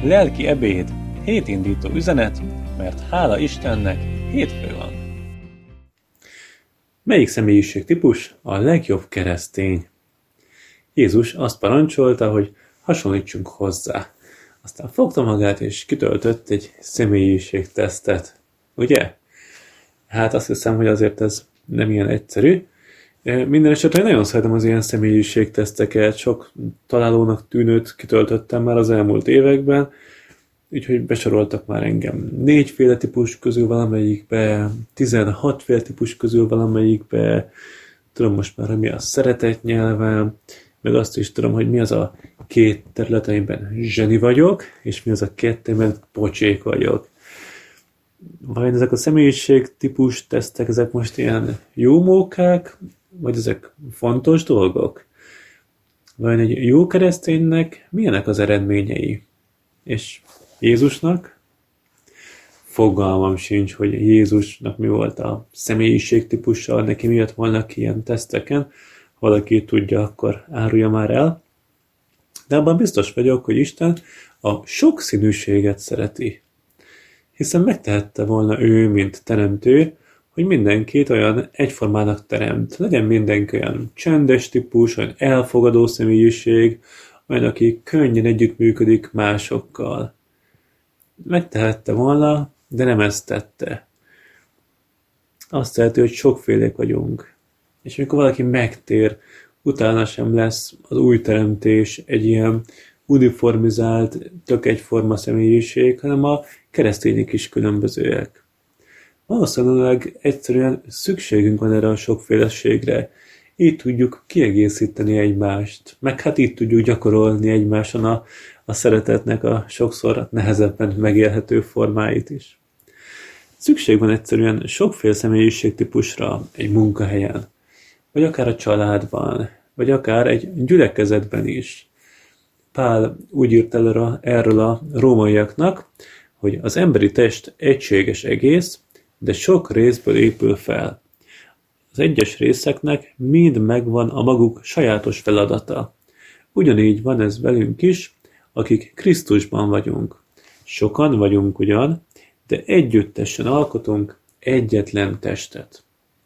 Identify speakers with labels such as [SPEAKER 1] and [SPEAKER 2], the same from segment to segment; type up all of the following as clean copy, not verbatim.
[SPEAKER 1] Lelki ebéd, hétindító üzenet, mert hála Istennek hétfő van.
[SPEAKER 2] Melyik személyiségtípus a legjobb keresztény? Jézus azt parancsolta, hogy hasonlítsunk hozzá. Aztán fogta magát és kitöltött egy személyiségtesztet. Ugye? Hát azt hiszem, hogy azért ez nem ilyen egyszerű. Minden esetre nagyon szeretem az ilyen személyiségteszteket, sok találónak tűnőt kitöltöttem már az elmúlt években, úgyhogy besoroltak már engem 4 féle típus közül valamelyikbe, 16 féle típus közül valamelyikbe, tudom most már, hogy mi a szeretet nyelvem, meg azt is tudom, hogy mi az a 2 terület, amiben zseni vagyok, és mi az a 2, amiben pocsék vagyok. Vajon ezek a személyiségtípus tesztek, ezek most ilyen jó mókák, vagy ezek fontos dolgok? Vajon egy jó kereszténynek milyenek az eredményei? És Jézusnak? Fogalmam sincs, hogy Jézusnak mi volt a személyiségtípussal, neki mi jött volna ki ilyen teszteken. Ha valaki tudja, akkor árulja már el. De abban biztos vagyok, hogy Isten a sokszínűséget szereti. Hiszen megtehette volna ő, mint teremtő, hogy mindenkit olyan egyformának teremt. Legyen mindenki olyan csendes típus, olyan elfogadó személyiség, olyan, aki könnyen együttműködik másokkal. Megtehette volna, de nem ezt tette. Azt teheti, hogy sokfélék vagyunk. És amikor valaki megtér, utána sem lesz az új teremtés egy ilyen uniformizált, tök egyforma személyiség, hanem a keresztények is különbözőek. Valószínűleg egyszerűen szükségünk van erre a sokféleségre. Így tudjuk kiegészíteni egymást, meg hát így tudjuk gyakorolni egymáson a szeretetnek a sokszor nehezebben megélhető formáit is. Szükség van egyszerűen sokféle személyiségtípusra egy munkahelyen, vagy akár a családban, vagy akár egy gyülekezetben is. Pál úgy írt erről a rómaiaknak, hogy az emberi test egységes egész, de sok részből épül fel. Az egyes részeknek mind megvan a maguk sajátos feladata. Ugyanígy van ez velünk is, akik Krisztusban vagyunk. Sokan vagyunk ugyan, de együttesen alkotunk egyetlen testet.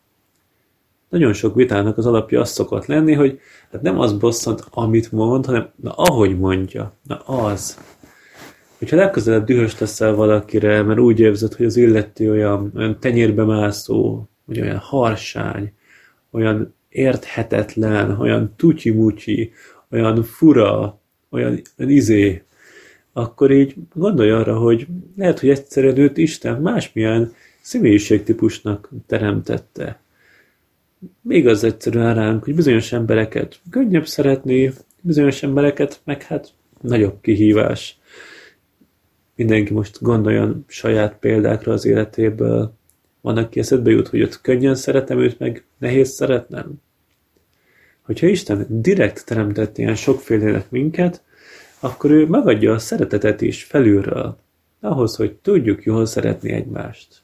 [SPEAKER 2] Nagyon sok vitának az alapja az szokott lenni, hogy hát nem az bosszant, amit mond, hanem ahogy mondja. Az. Hogyha legközelebb dühös leszel valakire, mert úgy érzed, hogy az illető olyan tenyérbe mászó, vagy olyan harsány, olyan érthetetlen, olyan tutyi-mutyi, olyan fura, olyan akkor így gondolj arra, hogy lehet, hogy egyszerűen őt Isten másmilyen személyiségtípusnak teremtette. Még az egyszerűen ránk, hogy bizonyos embereket könnyebb szeretni, bizonyos embereket meg hát nagyobb kihívás. Mindenki most gondoljon saját példákra az életéből. Van, aki eszedbe jut, hogy őt könnyen szeretem, őt meg nehéz szeretnem. Hogyha Isten direkt teremtett ilyen sokfélének minket, akkor ő megadja a szeretetet is felülről, ahhoz, hogy tudjuk jól szeretni egymást.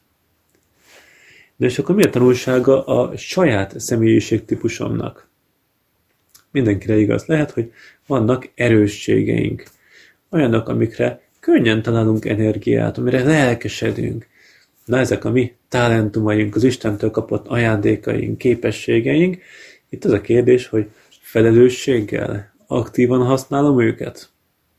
[SPEAKER 2] De és akkor mi a tanulsága a saját személyiségtípusomnak? Mindenkire igaz lehet, hogy vannak erősségeink. Olyanok, amikre könnyen találunk energiát, amire lelkesedünk. Na ezek a mi talentumaink, az Istentől kapott ajándékaink, képességeink. Itt az a kérdés, hogy felelősséggel, aktívan használom őket.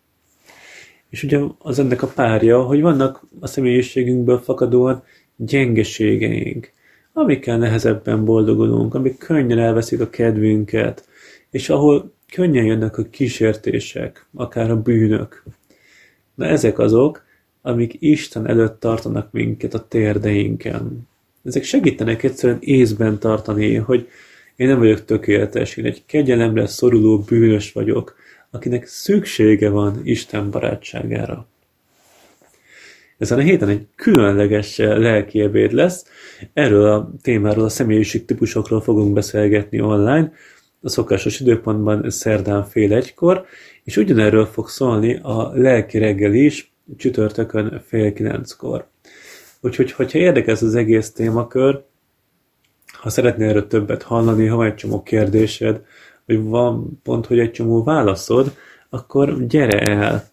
[SPEAKER 2] És ugye az ennek a párja, hogy vannak a személyiségünkből fakadóan gyengeségeink, amikkel nehezebben boldogulunk, amik könnyen elveszik a kedvünket, és ahol könnyen jönnek a kísértések, akár a bűnök. Na ezek azok, amik Isten előtt tartanak minket a térdeinken. Ezek segítenek egyszerűen észben tartani, hogy én nem vagyok tökéletes, én egy kegyelemre szoruló bűnös vagyok, akinek szüksége van Isten barátságára. Ezen a héten egy különleges lelki ebéd lesz. Erről a témáról, a személyiségtípusokról fogunk beszélgetni online, a szokásos időpontban szerdán 8:30, és ugyanerről fog szólni a lelki reggel is, csütörtökön 8:30. Úgyhogy, hogyha érdekel az egész témakör, ha szeretnél erről többet hallani, ha van egy csomó kérdésed, vagy van pont, hogy egy csomó válaszod, akkor gyere el!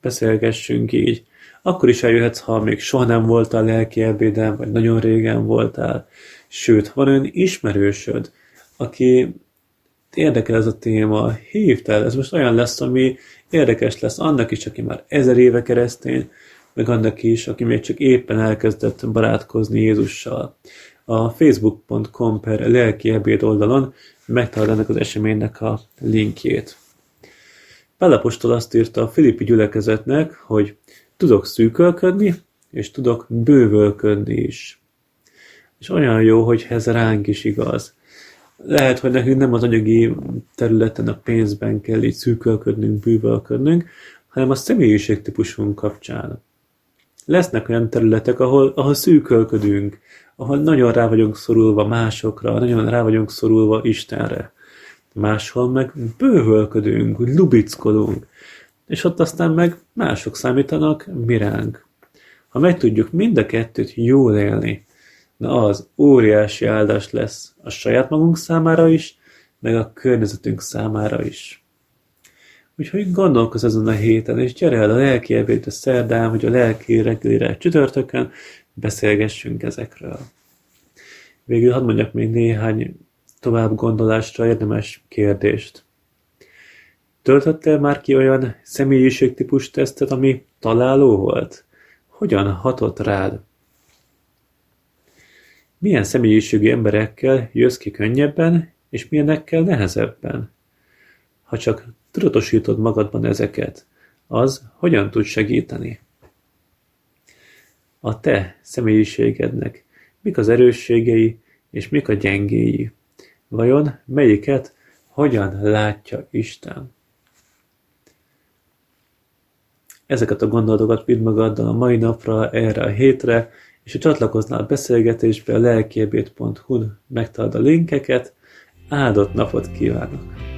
[SPEAKER 2] beszélgessünk így. Akkor is eljöhetsz, ha még soha nem voltál lelki ebéden, vagy nagyon régen voltál. Sőt, van olyan ismerősöd, aki érdekel ez a téma, hívd el, ez most olyan lesz, ami érdekes lesz annak is, aki már 1000 éve keresztény, meg annak is, aki még csak éppen elkezdett barátkozni Jézussal. A facebook.com/lelkiebéd oldalon megtalálod ennek az eseménynek a linkjét. Pál apostol azt írta a Filippi gyülekezetnek, hogy tudok szűkölködni, és tudok bővölködni is. És olyan jó, hogy ez ránk is igaz. Lehet, hogy nekünk nem az anyagi területen, a pénzben kell így szűkölködnünk, bővölködnünk, hanem a személyiségtípusunk kapcsán. Lesznek olyan területek, ahol szűkölködünk, ahol nagyon rá vagyunk szorulva másokra, nagyon rá vagyunk szorulva Istenre. Máshol meg bővölködünk, lubickolunk, és ott aztán meg mások számítanak mi ránk. Ha meg tudjuk mind a kettőt jól élni, na az óriási áldás lesz a saját magunk számára is, meg a környezetünk számára is. Úgyhogy gondolkozz ezen a héten, és gyere el a lelki ebédre szerdán, vagy a lelki reggelire csütörtökön, beszélgessünk ezekről. Végül hadd mondjak még néhány tovább gondolásra érdemes kérdést. Töltöttél már ki olyan személyiségtípus tesztet, ami találó volt? Hogyan hatott rád? Milyen személyiségű emberekkel jössz ki könnyebben, és milyenekkel nehezebben? Ha csak tudatosítod magadban ezeket, az hogyan tud segíteni? A te személyiségednek mik az erősségei, és mik a gyengéi? Vajon melyiket hogyan látja Isten? Ezeket a gondolatokat vidd magaddal a mai napra, erre a hétre, és ha csatlakoznál a beszélgetésbe, a lelkiebéd.hu-n megtalálod a linkeket. Áldott napot kívánok!